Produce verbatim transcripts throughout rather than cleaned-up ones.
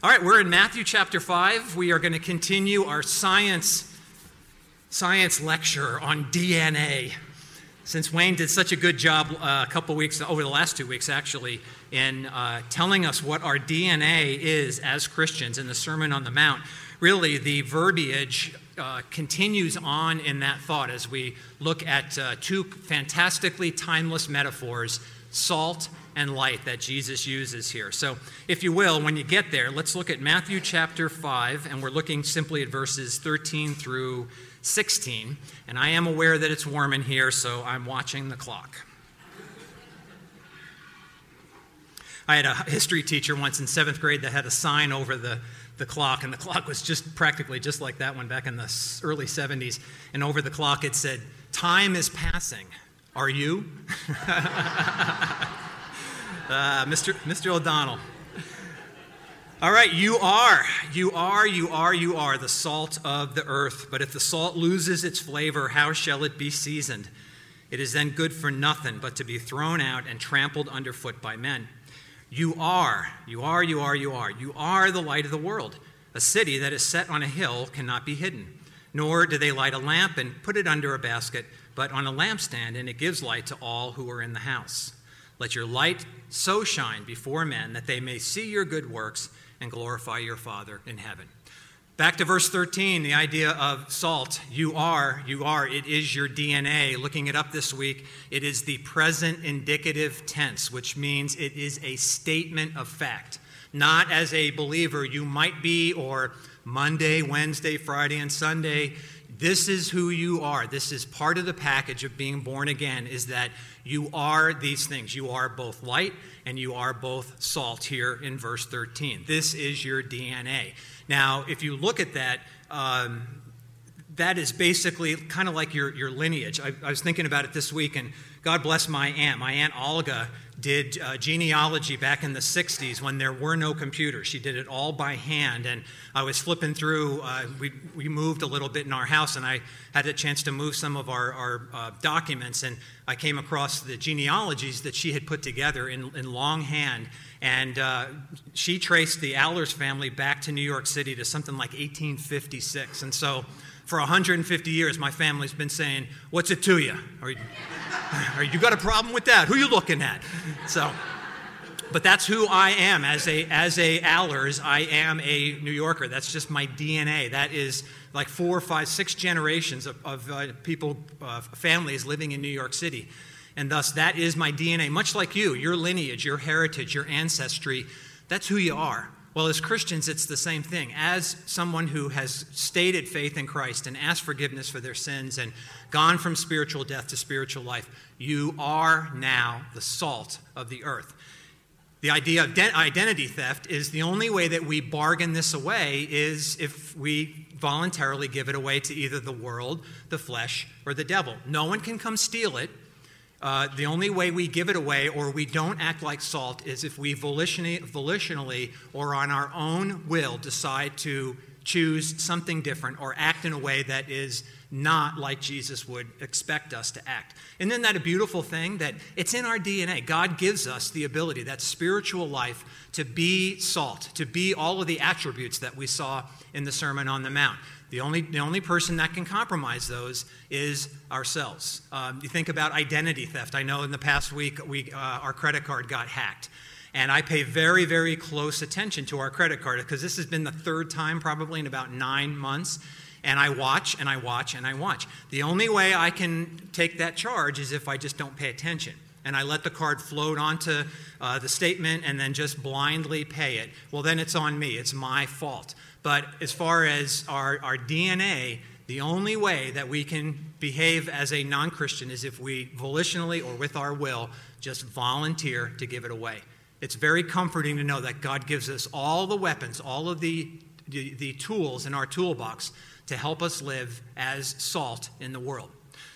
All right, we're in Matthew chapter five. We are going to continue our science science lecture on D N A. Since Wayne did such a good job uh, a couple weeks, over the last two weeks actually, in uh, telling us what our D N A is as Christians in the Sermon on the Mount, really the verbiage uh, continues on in that thought as we look at uh, two fantastically timeless metaphors, salt and light, that Jesus uses here. So if you will, when you get there, let's look at Matthew chapter five, and we're looking simply at verses thirteen through sixteen. And I am aware that it's warm in here, so I'm watching the clock. I had a history teacher once in seventh grade that had a sign over the, the clock, and the clock was just practically just like that one back in the early seventies. And over the clock it said, "Time is passing. Are you?" Uh, Mister Mister O'Donnell. All right, you are, you are, you are, you are the salt of the earth. But if the salt loses its flavor, how shall it be seasoned? It is then good for nothing but to be thrown out and trampled underfoot by men. You are, you are, you are, you are, you are the light of the world. A city that is set on a hill cannot be hidden. Nor do they light a lamp and put it under a basket, but on a lampstand, and it gives light to all who are in the house. Let your light so shine before men that they may see your good works and glorify your Father in heaven. Back to verse thirteen, the idea of salt. You are, you are, it is your D N A. Looking it up this week, it is the present indicative tense, which means it is a statement of fact. Not as a believer you might be, or Monday, Wednesday, Friday, and Sunday. This is who you are. This is part of the package of being born again, is that you are these things. You are both light and you are both salt here in verse thirteen. This is your D N A. Now, if you look at that, um, that is basically kind of like your, your lineage. I, I was thinking about it this week, and God bless my aunt. My Aunt Olga did uh, genealogy back in the sixties when there were no computers. She did it all by hand, and I was flipping through. Uh, we, we moved a little bit in our house, and I had a chance to move some of our, our uh, documents, and I came across the genealogies that she had put together in, in longhand, and uh, she traced the Allers family back to New York City to something like eighteen fifty-six, and so for one hundred fifty years, my family's been saying, "What's it to you? Are you, are you got a problem with that? Who are you looking at?" So, but that's who I am. As a as a Allers, I am a New Yorker. That's just my D N A. That is like four, five, six generations of, of uh, people, uh, families living in New York City. And thus, that is my D N A. Much like you, your lineage, your heritage, your ancestry, that's who you are. Well, as Christians, it's the same thing. As someone who has stated faith in Christ and asked forgiveness for their sins and gone from spiritual death to spiritual life, you are now the salt of the earth. The idea of de- identity theft is the only way that we bargain this away is if we voluntarily give it away to either the world, the flesh, or the devil. No one can come steal it. Uh, the only way we give it away or we don't act like salt is if we volitionally, volitionally or on our own will decide to choose something different or act in a way that is not like Jesus would expect us to act. And isn't that a beautiful thing? That it's in our D N A. God gives us the ability, that spiritual life, to be salt, to be all of the attributes that we saw in the Sermon on the Mount. The only, the only person that can compromise those is ourselves. Um, you think about identity theft. I know in the past week, we, uh, our credit card got hacked. And I pay very, very close attention to our credit card because this has been the third time probably in about nine months. And I watch and I watch and I watch. The only way I can take that charge is if I just don't pay attention. And I let the card float onto uh, the statement and then just blindly pay it. Well, then it's on me. It's my fault. But as far as our, our D N A, the only way that we can behave as a non-Christian is if we volitionally or with our will just volunteer to give it away. It's very comforting to know that God gives us all the weapons, all of the, the, the tools in our toolbox to help us live as salt in the world.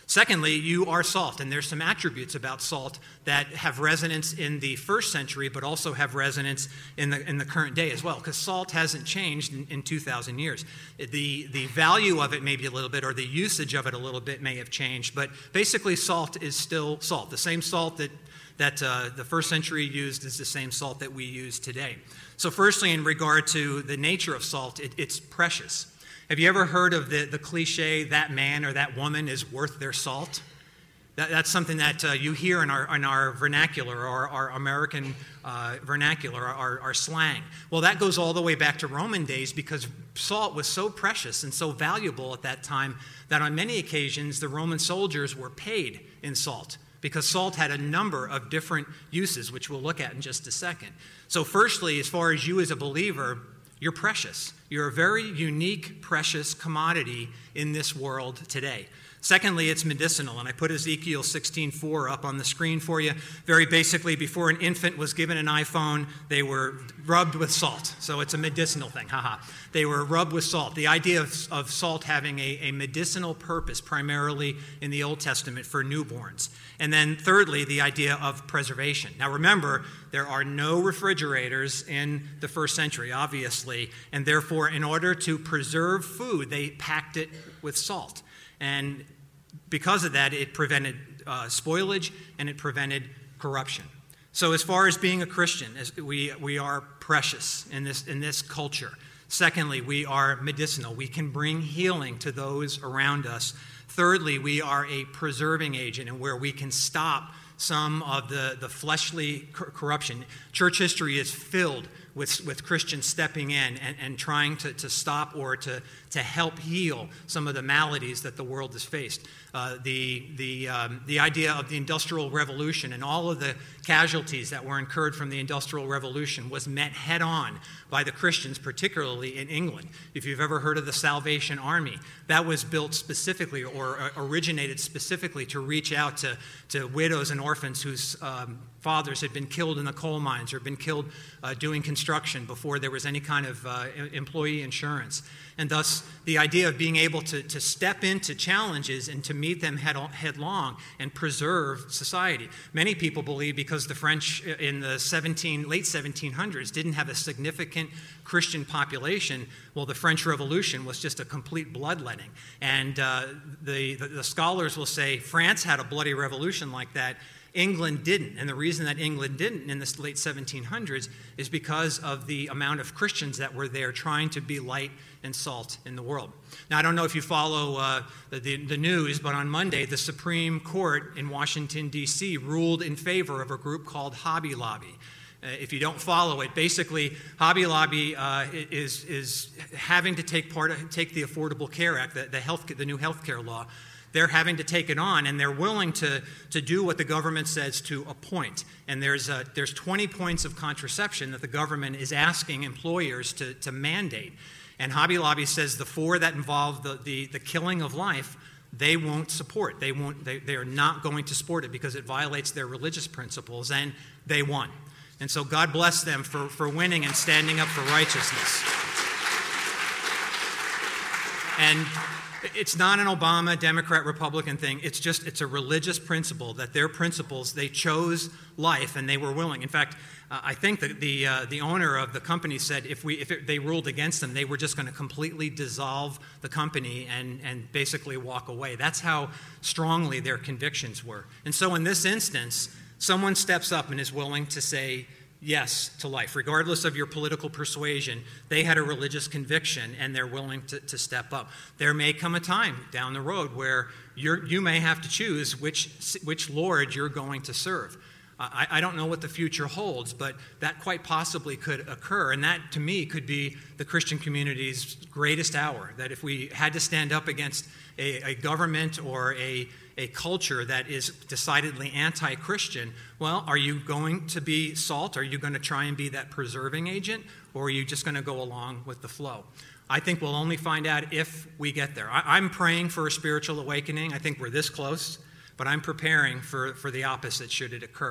Secondly, you are salt, and there's some attributes about salt that have resonance in the first century, but also have resonance in the in the current day as well, because salt hasn't changed in, in two thousand years. The, the value of it maybe a little bit, or the usage of it a little bit may have changed, but basically salt is still salt. The same salt that, that uh, the first century used is the same salt that we use today. So firstly, in regard to the nature of salt, it, it's precious. Have you ever heard of the, the cliche, that man or that woman is worth their salt? That, that's something that uh, you hear in our, in our vernacular, or our American uh, vernacular, our, our slang. Well, that goes all the way back to Roman days, because salt was so precious and so valuable at that time that on many occasions the Roman soldiers were paid in salt, because salt had a number of different uses, which we'll look at in just a second. So firstly, as far as you as a believer, you're precious. You're a very unique, precious commodity in this world today. Secondly, it's medicinal, and I put Ezekiel sixteen four up on the screen for you. Very basically, before an infant was given an iPhone, they were rubbed with salt. So it's a medicinal thing, haha. They were rubbed with salt. The idea of, of salt having a, a medicinal purpose, primarily in the Old Testament for newborns. And then thirdly, the idea of preservation. Now remember, there are no refrigerators in the first century, obviously, and therefore, in order to preserve food, they packed it with salt. And because of that, it prevented uh, spoilage and it prevented corruption. So as far as being a Christian, as we, we are precious in this, in this culture. Secondly, we are medicinal. We can bring healing to those around us. Thirdly, we are a preserving agent, and where we can stop some of the, the fleshly corruption. Church history is filled with, with Christians stepping in and, and trying to, to stop or to, to help heal some of the maladies that the world has faced. Uh, the, the, um, the idea of the Industrial Revolution and all of the casualties that were incurred from the Industrial Revolution was met head on by the Christians, particularly in England. If you've ever heard of the Salvation Army, that was built specifically or originated specifically to reach out to, to widows and orphans whose um, fathers had been killed in the coal mines or been killed uh, doing construction before there was any kind of uh, employee insurance. And thus, the idea of being able to, to step into challenges and to meet them head, headlong and preserve society. Many people believe because the French in the seventeen, late seventeen hundreds didn't have a significant Christian population, well, the French Revolution was just a complete bloodletting. And uh, the, the, the scholars will say France had a bloody revolution like that. England didn't, and the reason that England didn't in the late seventeen hundreds is because of the amount of Christians that were there trying to be light and salt in the world. Now, I don't know if you follow uh, the, the, the news, but on Monday, the Supreme Court in Washington, D C ruled in favor of a group called Hobby Lobby. Uh, if you don't follow it, basically, Hobby Lobby uh, is, is having to take part of, take the Affordable Care Act, the, the, health, the new health care law. They're having to take it on, and they're willing to, to do what the government says to a point. And there's, a, there's twenty points of contraception that the government is asking employers to, to mandate. And Hobby Lobby says the four that involve the, the, the killing of life, they won't support. They, won't, they, they are not going to support it because it violates their religious principles, and they won. And so God bless them for, for winning and standing up for righteousness. And it's not an Obama, Democrat, Republican thing. It's just, it's a religious principle that their principles, they chose life and they were willing. In fact, uh, I think that the uh, the owner of the company said if we if it, they ruled against them, they were just going to completely dissolve the company and, and basically walk away. That's how strongly their convictions were. And so in this instance, someone steps up and is willing to say yes to life. Regardless of your political persuasion, they had a religious conviction and they're willing to, to step up. There may come a time down the road where you're, you may have to choose which, which Lord you're going to serve. I, I don't know what the future holds, but that quite possibly could occur. And that, to me, could be the Christian community's greatest hour, that if we had to stand up against a, a government or a a culture that is decidedly anti-Christian, well, are you going to be salt? Are you going to try and be that preserving agent? Or are you just going to go along with the flow? I think we'll only find out if we get there. I, I'm praying for a spiritual awakening. I think we're this close, but I'm preparing for, for the opposite should it occur.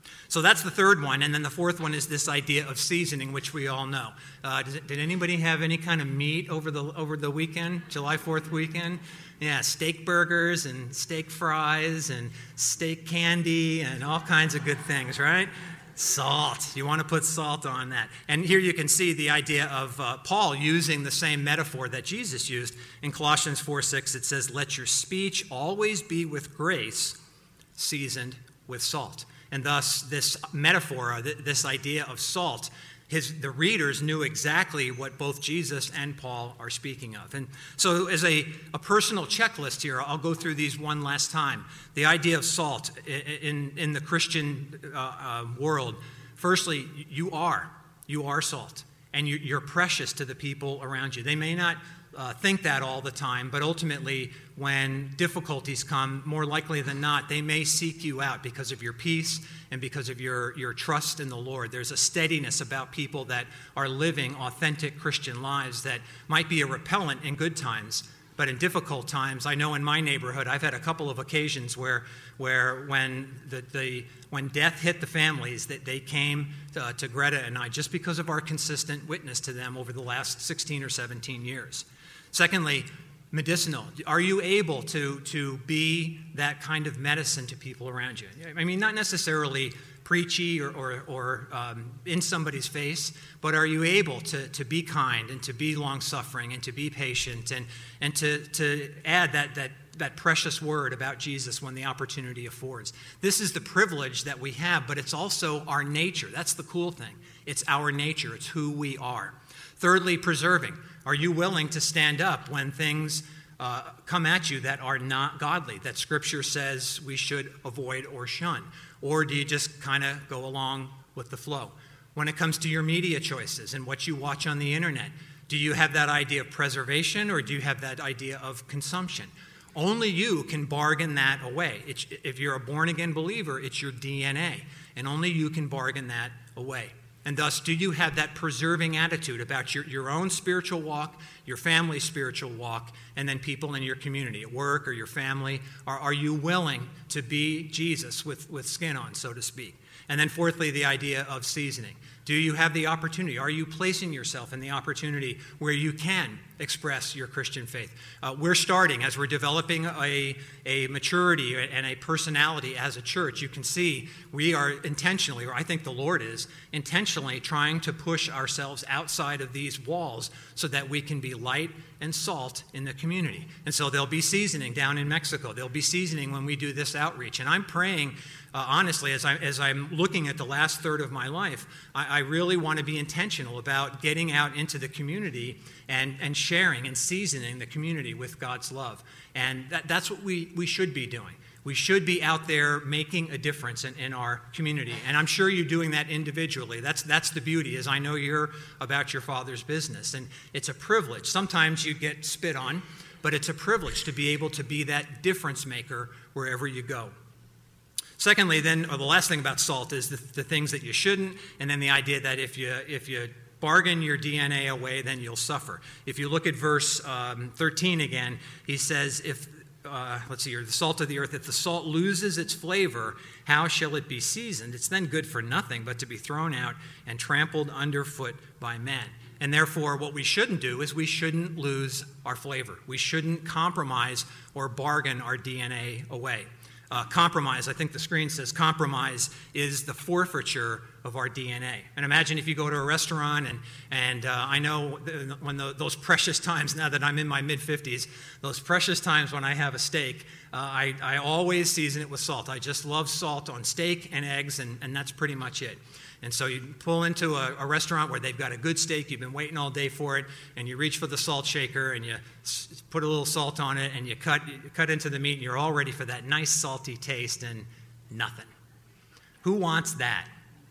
So that's the third one. And then the fourth one is this idea of seasoning, which we all know. Uh, does it, did anybody have any kind of meat over the over the weekend, July fourth weekend? Yeah, steak burgers and steak fries and steak candy and all kinds of good things, right? Salt. You want to put salt on that. And here you can see the idea of uh, Paul using the same metaphor that Jesus used. In Colossians four six, it says, "Let your speech always be with grace, seasoned with salt." And thus, this metaphor, this idea of salt, his, the readers knew exactly what both Jesus and Paul are speaking of. And so as a, a personal checklist here, I'll go through these one last time. The idea of salt in, in the Christian uh, uh, world. Firstly, you are. You are salt. And you, you're precious to the people around you. They may not Uh, think that all the time, but ultimately when difficulties come, more likely than not, they may seek you out because of your peace and because of your, your trust in the Lord. There's a steadiness about people that are living authentic Christian lives that might be a repellent in good times, but in difficult times. I know in my neighborhood, I've had a couple of occasions where where when the, the when death hit the families, that they came to, to Greta and I just because of our consistent witness to them over the last sixteen or seventeen years. Secondly, medicinal. Are you able to, to be that kind of medicine to people around you? I mean, not necessarily preachy or, or, or um, in somebody's face, but are you able to, to be kind and to be long-suffering and to be patient and, and to, to add that, that, that precious word about Jesus when the opportunity affords? This is the privilege that we have, but it's also our nature. That's the cool thing. It's our nature. It's who we are. Thirdly, preserving. Are you willing to stand up when things uh, come at you that are not godly, that Scripture says we should avoid or shun? Or do you just kind of go along with the flow? When it comes to your media choices and what you watch on the internet, do you have that idea of preservation or do you have that idea of consumption? Only you can bargain that away. It's, if you're a born-again believer, it's your D N A, and only you can bargain that away. And thus, do you have that preserving attitude about your, your own spiritual walk, your family's spiritual walk, and then people in your community, at work or your family? Are, are you willing to be Jesus with, with skin on, so to speak? And then fourthly, the idea of seasoning. Do you have the opportunity? Are you placing yourself in the opportunity where you can express your Christian faith? Uh, we're starting, as we're developing a, a maturity and a personality as a church, you can see we are intentionally, or I think the Lord is, intentionally trying to push ourselves outside of these walls so that we can be light and salt in the community. And so there'll be seasoning down in Mexico. There'll be seasoning when we do this outreach. And I'm praying, uh, honestly, as, I, as I'm looking at the last third of my life, I, I really want to be intentional about getting out into the community and, and sharing and seasoning the community with God's love. And that, that's what we, we should be doing. We should be out there making a difference in, in our community. And I'm sure you're doing that individually. That's that's the beauty, is I know you're about your Father's business. And it's a privilege. Sometimes you get spit on, but it's a privilege to be able to be that difference maker wherever you go. Secondly, then, or the last thing about salt is the, the things that you shouldn't, and then the idea that if you if you bargain your D N A away, then you'll suffer. If you look at verse um, thirteen again, he says, if Uh, let's see here, the salt of the earth, if the salt loses its flavor, how shall it be seasoned? It's then good for nothing but to be thrown out and trampled underfoot by men. And therefore, what we shouldn't do is we shouldn't lose our flavor. We shouldn't compromise or bargain our D N A away. Uh, compromise, I think the screen says compromise is the forfeiture of our D N A. And imagine if you go to a restaurant, and and uh, I know when the, those precious times, now that I'm in my mid-fifties, those precious times when I have a steak, uh, I, I always season it with salt. I just love salt on steak and eggs, and, and that's pretty much it. And so you pull into a, a restaurant where they've got a good steak, you've been waiting all day for it, and you reach for the salt shaker, and you s- put a little salt on it, and you cut, you cut into the meat, and you're all ready for that nice salty taste, and nothing. Who wants that?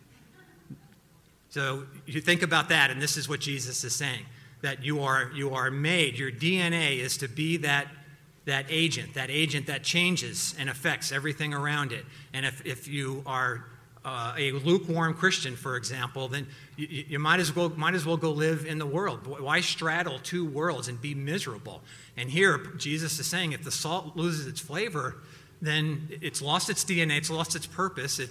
So you think about that, and this is what Jesus is saying, that you are you are made, your D N A is to be that, that agent, that agent that changes and affects everything around it. And if, if you are uh, a lukewarm Christian, for example, then you, you might as well might as well go live in the world. Why straddle two worlds and be miserable? And here Jesus is saying, if the salt loses its flavor, then it's lost its D N A, it's lost its purpose, it's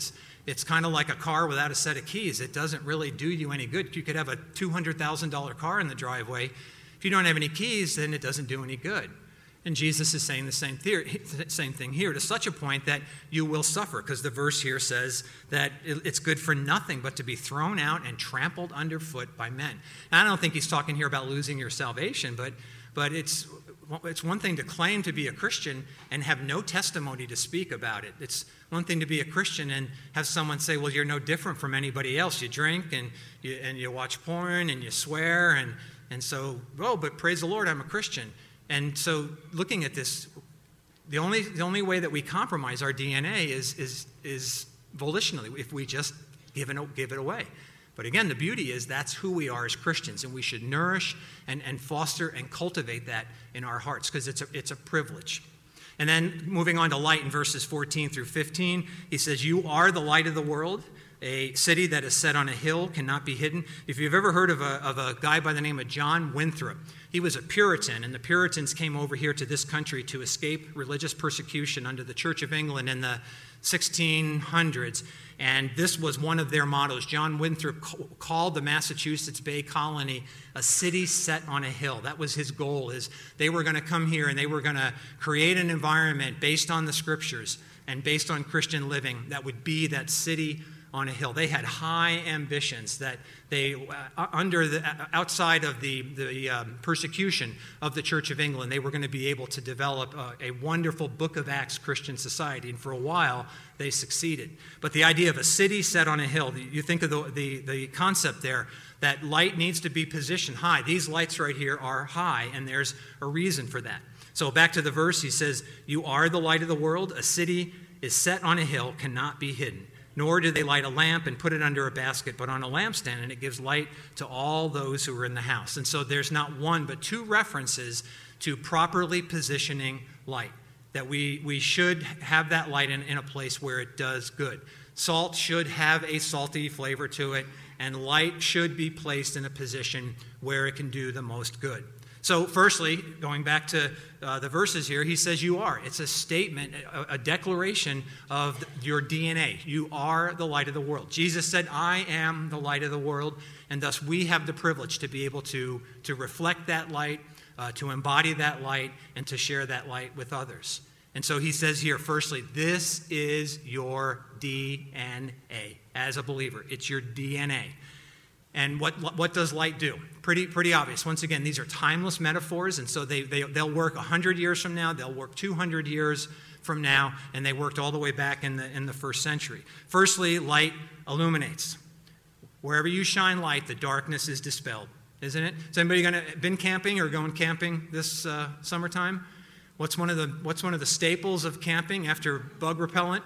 It's kind of like a car without a set of keys. It doesn't really do you any good. You could have a two hundred thousand dollars car in the driveway. If you don't have any keys, then it doesn't do any good. And Jesus is saying the same, theory, same thing here, to such a point that you will suffer, because the verse here says that it's good for nothing but to be thrown out and trampled underfoot by men. Now, I don't think he's talking here about losing your salvation, but but it's it's one thing to claim to be a Christian and have no testimony to speak about it. It's one thing to be a Christian and have someone say, well, you're no different from anybody else. You drink and you, and you watch porn and you swear, and, and so, oh, but praise the Lord, I'm a Christian. And so looking at this, the only the only way that we compromise our D N A is is is volitionally, if we just give it, give it away. But again, the beauty is that's who we are as Christians, and we should nourish and, and foster and cultivate that in our hearts, because it's a, it's a privilege. And then moving on to light in verses fourteen through fifteen, he says, you are the light of the world. A city that is set on a hill cannot be hidden. If you've ever heard of a, of a guy by the name of John Winthrop, he was a Puritan, and the Puritans came over here to this country to escape religious persecution under the Church of England in the sixteen hundreds. And this was one of their mottos. John Winthrop called the Massachusetts Bay Colony a city set on a hill. That was his goal, is they were going to come here and they were going to create an environment based on the scriptures and based on Christian living that would be that city on a hill. They had high ambitions that they, uh, under the, uh, outside of the, the um, persecution of the Church of England, they were going to be able to develop uh, a wonderful Book of Acts Christian society. And for a while, they succeeded. But the idea of a city set on a hill, you think of the, the, the concept there, that light needs to be positioned high. These lights right here are high, and there's a reason for that. So back to the verse, he says, you are the light of the world. A city is set on a hill, cannot be hidden. Nor do they light a lamp and put it under a basket, but on a lampstand, and it gives light to all those who are in the house. And so there's not one, but two references to properly positioning light, that we, we should have that light in, in a place where it does good. Salt should have a salty flavor to it, and light should be placed in a position where it can do the most good. So firstly, going back to uh, the verses here, he says you are. It's a statement, a, a declaration of your D N A. You are the light of the world. Jesus said, I am the light of the world, and thus we have the privilege to be able to, to reflect that light, uh, to embody that light, and to share that light with others. And so he says here, firstly, this is your D N A as a believer. It's your D N A. And what what does light do? Pretty pretty obvious. Once again, these are timeless metaphors, and so they, they, they'll work one hundred years from now, they'll work two hundred years from now, and they worked all the way back in the in the first century. Firstly, light illuminates. Wherever you shine light, the darkness is dispelled, isn't it? Has anybody gonna, been camping or going camping this uh, summertime? What's one of the what's one of the staples of camping after bug repellent?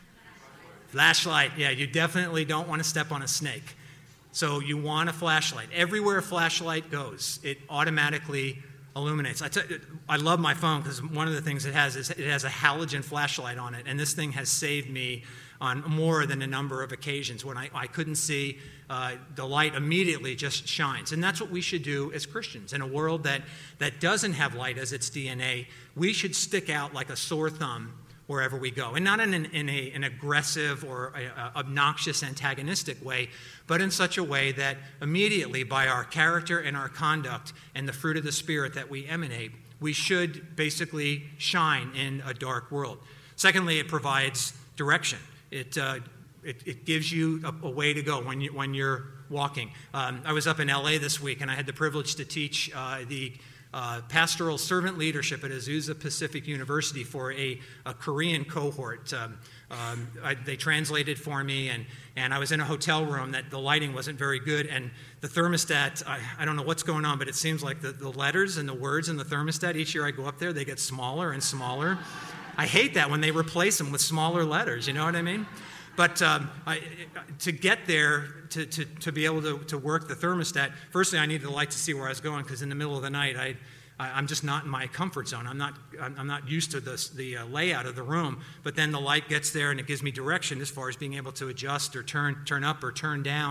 Flashlight. Yeah, you definitely don't want to step on a snake. So you want a flashlight. Everywhere a flashlight goes, it automatically illuminates. I, t- I love my phone because one of the things it has is it has a halogen flashlight on it, and this thing has saved me on more than a number of occasions when I, I couldn't see. Uh, the light immediately just shines. And that's what we should do as Christians. In a world that, that doesn't have light as its D N A, we should stick out like a sore thumb wherever we go. And not in an, in a, an aggressive or a, a obnoxious, antagonistic way, but in such a way that immediately by our character and our conduct and the fruit of the Spirit that we emanate, we should basically shine in a dark world. Secondly, it provides direction. It, uh, it, it gives you a, a way to go when, you, when you're walking. Um, I was up in L A this week, and I had the privilege to teach uh, the Uh, pastoral servant leadership at Azusa Pacific University for a, a Korean cohort. Um, um, I, they translated for me, and, and I was in a hotel room that the lighting wasn't very good, and the thermostat, I, I don't know what's going on, but it seems like the, the letters and the words in the thermostat, each year I go up there, they get smaller and smaller. I hate that when they replace them with smaller letters, you know what I mean? But um, I, to get there, to, to, to be able to, to work the thermostat, firstly I needed the light to see where I was going, because in the middle of the night I, I, I'm just not in my comfort zone. I'm not I'm not used to this, the uh, layout of the room. But then the light gets there and it gives me direction as far as being able to adjust or turn turn up or turn down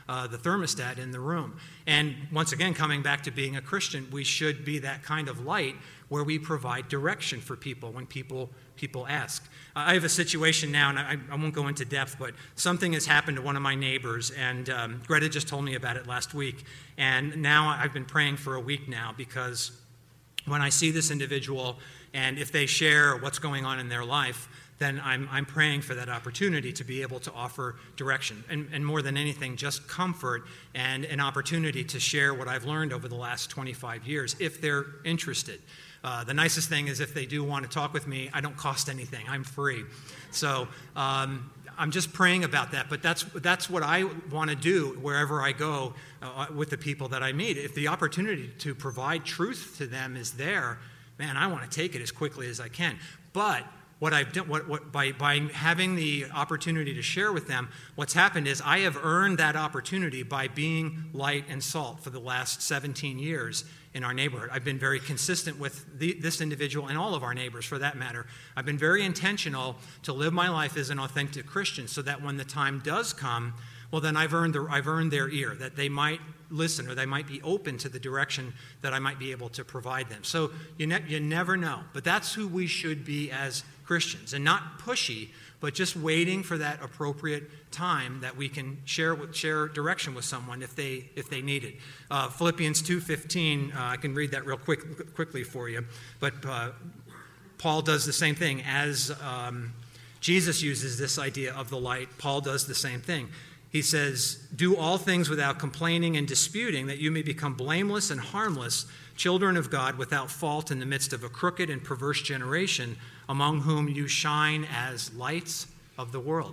uh, the thermostat in the room. And once again, coming back to being a Christian, we should be that kind of light where we provide direction for people when people people ask. Uh, I have a situation now, and I, I won't go into depth, but something has happened to one of my neighbors, and um, Greta just told me about it last week. And now I've been praying for a week now, because when I see this individual, and if they share what's going on in their life, then I'm, I'm praying for that opportunity to be able to offer direction. And, and more than anything, just comfort and an opportunity to share what I've learned over the last twenty-five years, if they're interested. Uh, the nicest thing is if they do want to talk with me, I don't cost anything. I'm free. So um, I'm just praying about that. But that's that's what I want to do wherever I go uh, with the people that I meet. If the opportunity to provide truth to them is there, man, I want to take it as quickly as I can. But what I've done, what, what, by, by having the opportunity to share with them, what's happened is I have earned that opportunity by being light and salt for the last seventeen years in our neighborhood. I've been very consistent with the, this individual and all of our neighbors, for that matter. I've been very intentional to live my life as an authentic Christian, so that when the time does come, well, then I've earned, the, I've earned their ear, that they might listen or they might be open to the direction that I might be able to provide them. So you, ne- you never know. But that's who we should be as Christians, and not pushy, but just waiting for that appropriate time that we can share with, share direction with someone if they if they need it. Uh, Philippians two fifteen, uh, I can read that real quick quickly for you. But uh, Paul does the same thing. As um, Jesus uses this idea of the light, Paul does the same thing. He says, "Do all things without complaining and disputing, that you may become blameless and harmless, children of God, without fault in the midst of a crooked and perverse generation, among whom you shine as lights of the world."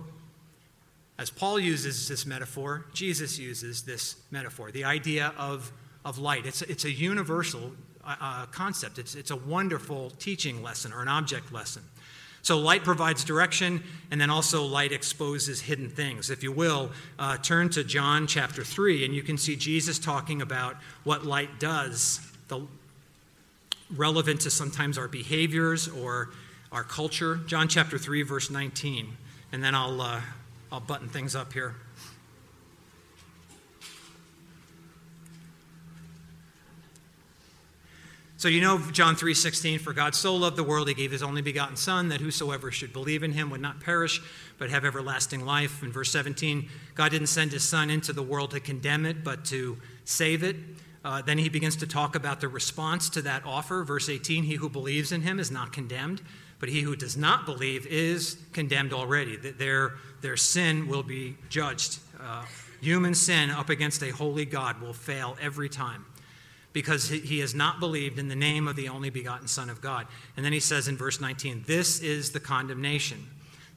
As Paul uses this metaphor, Jesus uses this metaphor, the idea of, of light. It's, it's a universal uh, concept. It's, it's a wonderful teaching lesson or an object lesson. So light provides direction, and then also light exposes hidden things. If you will, uh, turn to John chapter three, and you can see Jesus talking about what light does, the, relevant to sometimes our behaviors or our culture. John chapter three, verse nineteen, and then I'll, uh, I'll button things up here. So you know John three sixteen, "For God so loved the world, he gave his only begotten Son, that whosoever should believe in him would not perish, but have everlasting life." In verse seventeen, God didn't send his Son into the world to condemn it, but to save it. Uh, then he begins to talk about the response to that offer. Verse eighteen, "He who believes in him is not condemned, but he who does not believe is condemned already." Their, their sin will be judged. Uh, human sin up against a holy God will fail every time, because he has not believed in the name of the only begotten Son of God. And then he says in verse nineteen, "This is the condemnation,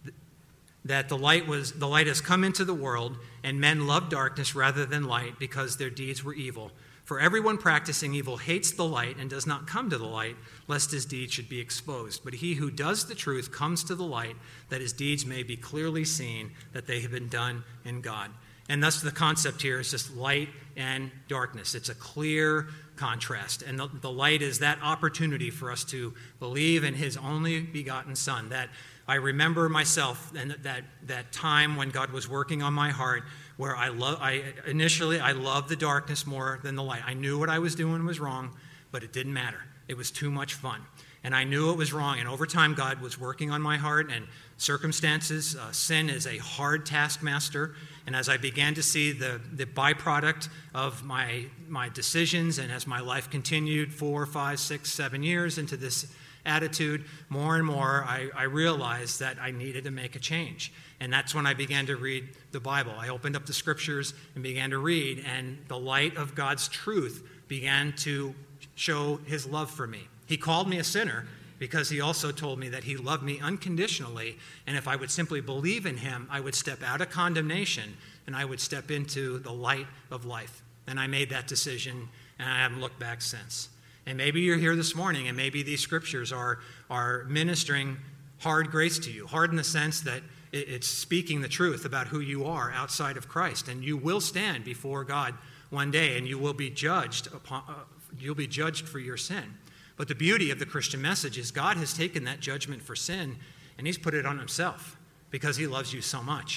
that the light was the light has come into the world, and men love darkness rather than light, because their deeds were evil. For everyone practicing evil hates the light and does not come to the light, lest his deeds should be exposed. But he who does the truth comes to the light, that his deeds may be clearly seen, that they have been done in God." And thus the concept here is just light and darkness. It's a clear contrast. And the, the light is that opportunity for us to believe in his only begotten Son. That I remember myself and that, that time when God was working on my heart, where I love, I initially I loved the darkness more than the light. I knew what I was doing was wrong, but it didn't matter. It was too much fun. And I knew it was wrong. And over time, God was working on my heart and circumstances. Uh, sin is a hard taskmaster. And as I began to see the, the byproduct of my, my decisions, and as my life continued four, five, six, seven years into this attitude, more and more I, I realized that I needed to make a change. And that's when I began to read the Bible. I opened up the scriptures and began to read, and the light of God's truth began to show his love for me. He called me a sinner because he also told me that he loved me unconditionally, and if I would simply believe in him, I would step out of condemnation and I would step into the light of life. And I made that decision, and I haven't looked back since. And maybe you're here this morning, and maybe these scriptures are, are ministering hard grace to you. Hard in the sense that it's speaking the truth about who you are outside of Christ. And you will stand before God one day, and you will be judged upon, uh, you'll be judged for your sin. But the beauty of the Christian message is God has taken that judgment for sin, and he's put it on himself because he loves you so much.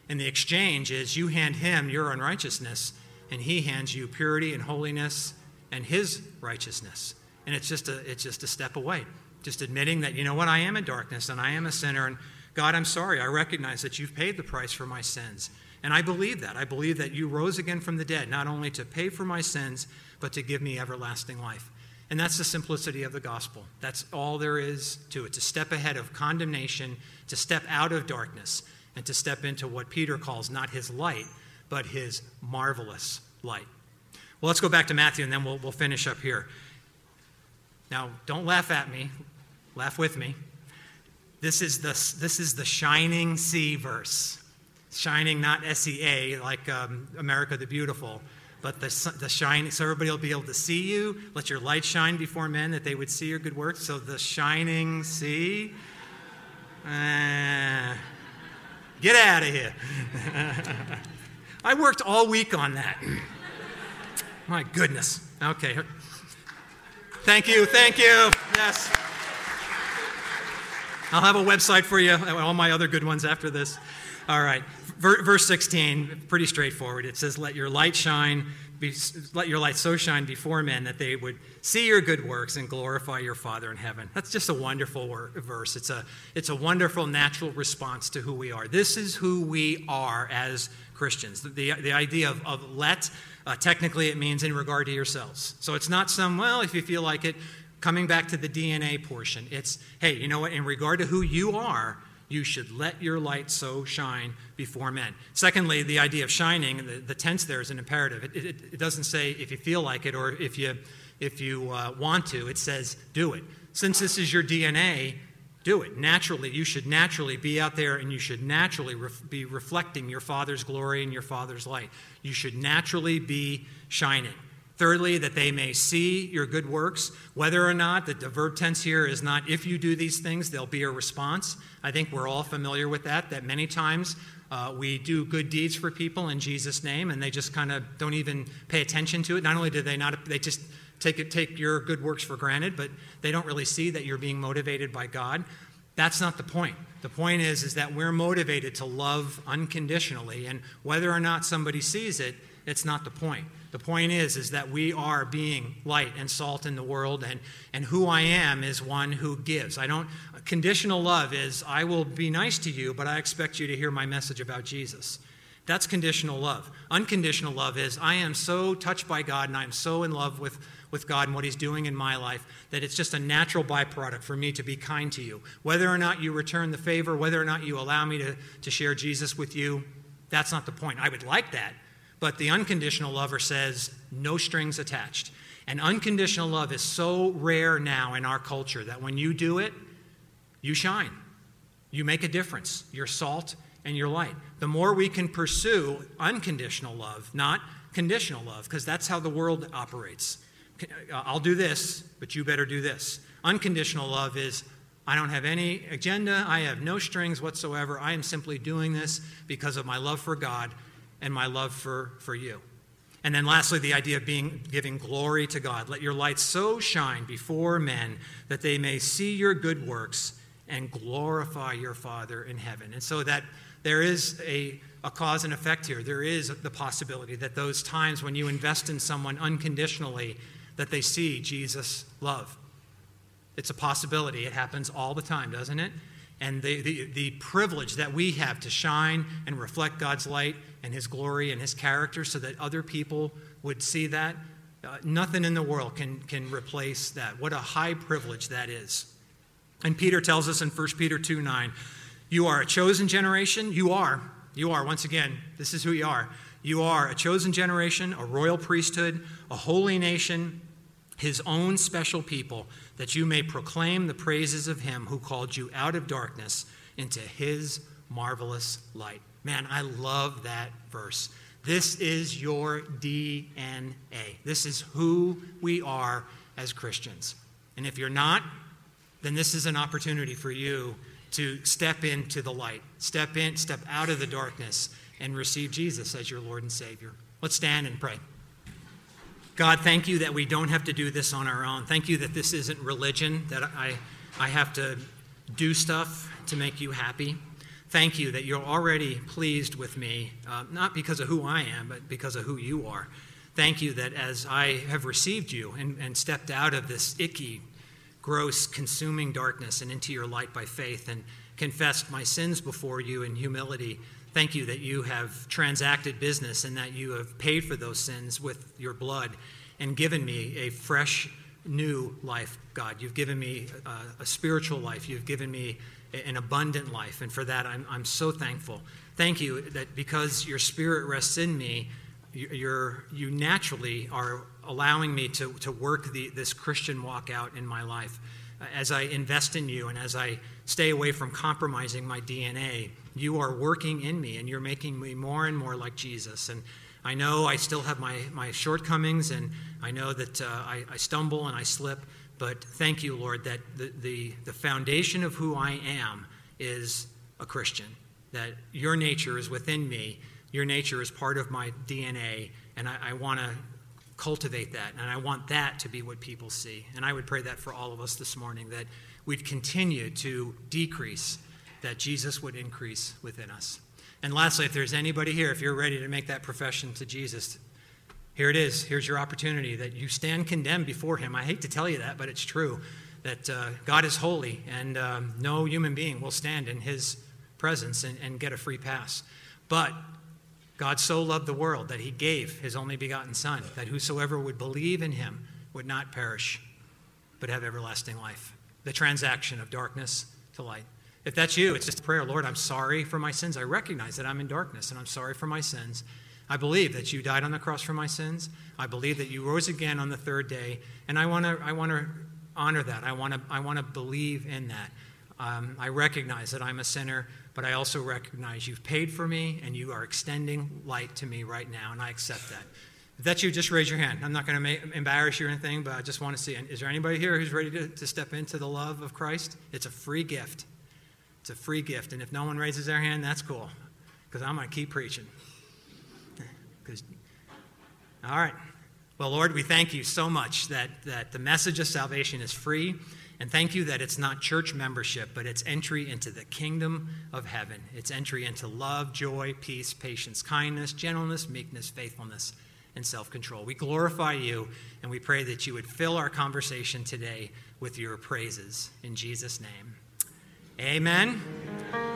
And the exchange is you hand him your unrighteousness, and he hands you purity and holiness and his righteousness. And it's just a it's just a step away. Just admitting that, you know what, I am in darkness and I am a sinner, and God, I'm sorry. I recognize that you've paid the price for my sins. And I believe that. I believe that you rose again from the dead, not only to pay for my sins, but to give me everlasting life. And that's the simplicity of the gospel. That's all there is to it, to step ahead of condemnation, to step out of darkness, and to step into what Peter calls not his light, but his marvelous light. Well, let's go back to Matthew, and then we'll, we'll finish up here. Now, don't laugh at me. Laugh with me. This is the, this is the shining sea verse. Shining, not S E A, like um, America the Beautiful, but the, the shining, so everybody will be able to see you. Let your light shine before men, that they would see your good works. So the shining sea. Uh, get out of here. I worked all week on that. My goodness. Okay. Thank you, thank you. Yes. I'll have a website for you, all my other good ones after this. All right. Verse sixteen, pretty straightforward. It says, let your light shine, be, let your light so shine before men that they would see your good works and glorify your Father in heaven. That's just a wonderful word, verse. It's a, it's a wonderful natural response to who we are. This is who we are as Christians. The, the, the idea of, of let, uh, technically it means in regard to yourselves. So it's not some, well, if you feel like it, coming back to the D N A portion. It's, hey, you know what, in regard to who you are, you should let your light so shine before men. Secondly, the idea of shining, the, the tense there is an imperative. It, it, it doesn't say if you feel like it or if you, if you uh, want to. It says do it. Since this is your D N A, do it. Naturally, you should naturally be out there and you should naturally ref- be reflecting your Father's glory and your Father's light. You should naturally be shining. Thirdly, that they may see your good works, whether or not, that the verb tense here is not if you do these things, there'll be a response. I think we're all familiar with that, that many times uh, we do good deeds for people in Jesus' name, and they just kind of don't even pay attention to it. Not only do they not, they just take it, take your good works for granted, but they don't really see that you're being motivated by God. That's not the point. The point is, is that we're motivated to love unconditionally, and whether or not somebody sees it, it's not the point. The point is, is that we are being light and salt in the world, and, and who I am is one who gives. I don't, conditional love is, I will be nice to you, but I expect you to hear my message about Jesus. That's conditional love. Unconditional love is, I am so touched by God, and I'm so in love with, with God and what he's doing in my life, that it's just a natural byproduct for me to be kind to you. Whether or not you return the favor, whether or not you allow me to, to share Jesus with you, that's not the point. I would like that. But the unconditional lover says, no strings attached. And unconditional love is so rare now in our culture that when you do it, you shine. You make a difference. You're salt and you're light. The more we can pursue unconditional love, not conditional love, because that's how the world operates. I'll do this, but you better do this. Unconditional love is, I don't have any agenda. I have no strings whatsoever. I am simply doing this because of my love for God and my love for, for you. And then lastly, the idea of being giving glory to God. Let your light so shine before men that they may see your good works and glorify your Father in heaven. And so that there is a, a cause and effect here. There is the possibility that those times when you invest in someone unconditionally, that they see Jesus' love. It's a possibility. It happens all the time, doesn't it? And the, the, the privilege that we have to shine and reflect God's light and his glory and his character so that other people would see that, uh, nothing in the world can, can replace that. What a high privilege that is. And Peter tells us in First Peter two nine, you are a chosen generation. You are. You are. Once again, this is who you are. You are a chosen generation, a royal priesthood, a holy nation, his own special people, that you may proclaim the praises of him who called you out of darkness into his marvelous light. Man, I love that verse. This is your D N A. This is who we are as Christians. And if you're not, then this is an opportunity for you to step into the light, step in, step out of the darkness, and receive Jesus as your Lord and Savior. Let's stand and pray. God, thank you that we don't have to do this on our own. Thank you that this isn't religion, that I, I have to do stuff to make you happy. thank you that you're already pleased with me, uh, not because of who I am, but because of who you are. Thank you that as I have received you and, and stepped out of this icky, gross, consuming darkness and into your light by faith and confessed my sins before you in humility, thank you that you have transacted business and that you have paid for those sins with your blood and given me a fresh, new life, God. You've given me a, a spiritual life. You've given me an abundant life, and for that I'm, I'm so thankful. Thank you that because your Spirit rests in me, you're, you naturally are allowing me to, to work the, this Christian walk out in my life. As I invest in you and as I stay away from compromising my D N A, you are working in me and you're making me more and more like Jesus. And I know I still have my, my shortcomings, and I know that uh, I, I stumble and I slip, but thank you, Lord, that the, the, the foundation of who I am is a Christian, that your nature is within me. Your nature is part of my D N A, and I, I want to cultivate that, and I want that to be what people see. And I would pray that for all of us this morning, that we'd continue to decrease, that Jesus would increase within us. And lastly, if there's anybody here, if you're ready to make that profession to Jesus, here it is. Here's your opportunity, that you stand condemned before him. I hate to tell you that, but it's true, that uh, God is holy, and um, no human being will stand in his presence and, and get a free pass. But God so loved the world that he gave his only begotten Son, that whosoever would believe in him would not perish, but have everlasting life. The transaction of darkness to light. If that's you, it's just a prayer. Lord, I'm sorry for my sins. I recognize that I'm in darkness, and I'm sorry for my sins. I believe that you died on the cross for my sins. I believe that you rose again on the third day, and I want to I want to honor that. I want to I want to believe in that. Um, I recognize that I'm a sinner, but I also recognize you've paid for me and you are extending light to me right now, and I accept that. If that's you, just raise your hand. I'm not going to embarrass you or anything, but I just want to see. Is there anybody here who's ready to, to step into the love of Christ? It's a free gift. It's a free gift, and if no one raises their hand, that's cool, because I'm going to keep preaching. All right. Well, Lord, we thank you so much that, that the message of salvation is free. And thank you that it's not church membership, but it's entry into the kingdom of heaven. It's entry into love, joy, peace, patience, kindness, gentleness, meekness, faithfulness, and self-control. We glorify you, and we pray that you would fill our conversation today with your praises. In Jesus' name, amen.